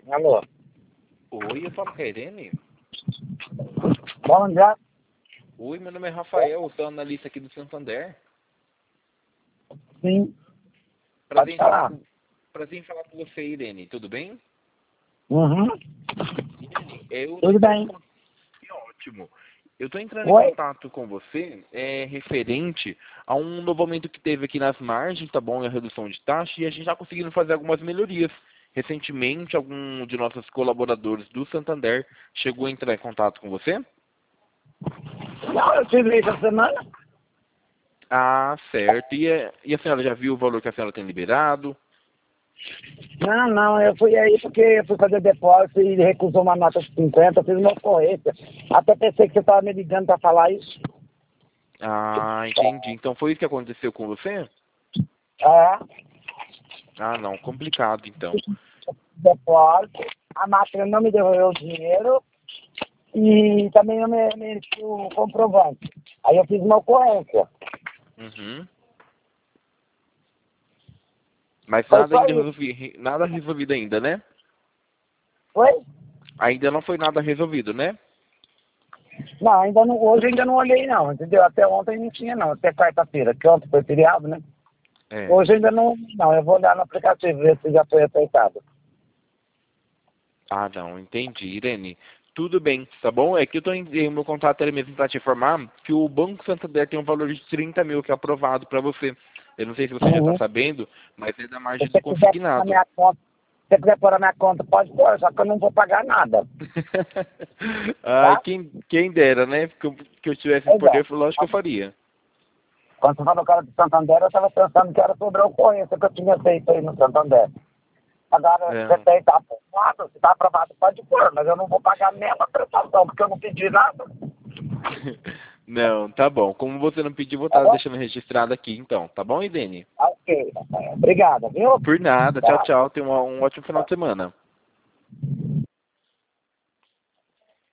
Alô? Oi, eu falo com a Irene. Bom dia. Oi, meu nome é Rafael, eu sou analista aqui do Santander. Sim, Prazer pode em falar falar. com, prazer em falar com você, Irene. Tudo bem? Uhum. Irene, eu tô Tudo entrando em bem. contato. Ótimo. Eu tô entrando em Oi? contato com você referente a um novo aumento que teve aqui nas margens, tá bom? E a redução de taxa, e a gente tá conseguindo fazer algumas melhorias. Recentemente, algum de nossos colaboradores do Santander chegou a entrar em contato com você? Não, eu tive essa semana. Ah, certo. E a senhora já viu o valor que a senhora tem liberado? Não, eu fui aí porque eu fui fazer depósito e ele recusou uma nota de 50, eu fiz uma ocorrência. Até pensei que você estava me ligando para falar isso. Ah, entendi. Então foi isso que aconteceu com você? É, Ah, não, complicado então. depósito, a máquina não me devolveu o dinheiro e também não me emitiu o comprovante. Aí eu fiz uma ocorrência. Uhum. Mas Foi nada só ainda isso. nada resolvido ainda, né? Foi? Ainda não foi nada resolvido, né? Não, hoje ainda não olhei não, entendeu? Até ontem não tinha não, até quarta-feira, que ontem foi feriado, né? É. Hoje ainda não, eu vou olhar no aplicativo, ver se já foi aceitado. Ah, não, entendi, Irene. Tudo bem, tá bom? É que o meu contato era mesmo para te informar que o Banco Santander tem um valor de 30 mil que é aprovado para você. Eu não sei se você já está Uhum. sabendo, mas é da Se margem do você quiser pôr na consignado. minha conta, se você quiser pôr na minha conta, pode pôr, só que eu não vou pagar nada, Ai, tá? quem dera, né? Que eu tivesse esse Pois é. poder, lógico que eu faria. Quando você falou que era de Santander, eu estava pensando que era sobre a ocorrência que eu tinha feito aí no Santander. Agora, você Não. tem, tá aprovado, se tá aprovado, pode pôr, mas eu não vou pagar nenhuma prestação, porque eu não pedi nada, Não, tá bom. Como você não pediu, vou tá estar bom? deixando registrado aqui, então. Tá bom, Irene? Ok. Obrigada, viu? Por nada. Tchau, Tchau. tchau. Tenha um ótimo final de semana.